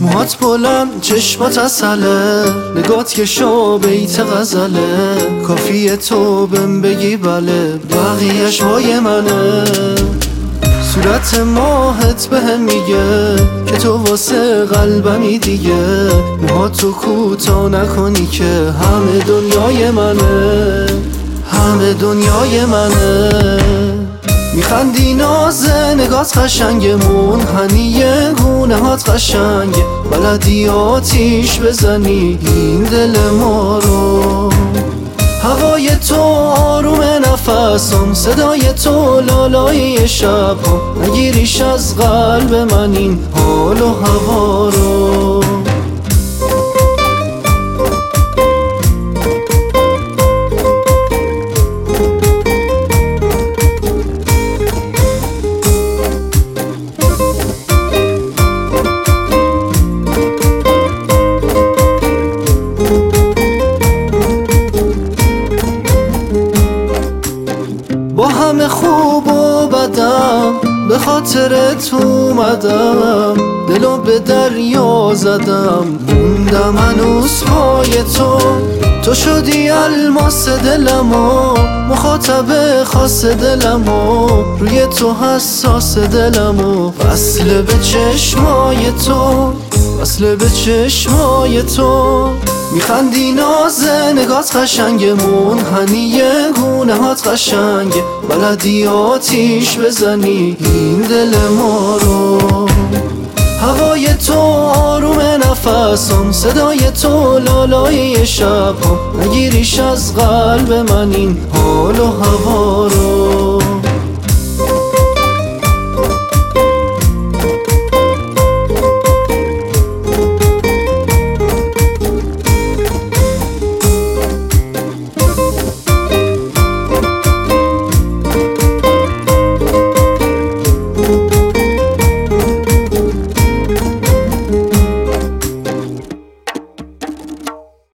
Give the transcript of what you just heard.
موهات بلند چشمات اصله، نگات که شو بیت غزله. کافیه تو بهم بگی بله، بقیهش وای منه. صورت ماهت بهم میگه که تو واسه قلبمی دیگه. موهاتو کوتاه نکنی که همه دنیای منه، همه دنیای منه. میخندی نازه نگات قشنگه، منحنیه گونه هات قشنگه. بلدی آتیش بزنی این دل ما رو. هوای تو آروم نفسم، صدای تو لالایی شبم. نگیریش از قلب من این حال و هوا رو. با همه خوب و بدم به خاطرت اومدم. دلو به دریا زدم، موندم هنوز پای تو. تو شدی الماس دلمو، مخاطب خاص دلمو. روی تو حساس دلمو، وصل به چشمای تو، وصل به چشمای تو. میخندی نازه نگات قشنگه، منحنیه گونه هات قشنگه. بلدی آتیش بزنی این دل ما رو. هوای تو آروم نفسم، صدای تو لالایی شبم. نگیریش از قلب من این حال و هوا رو.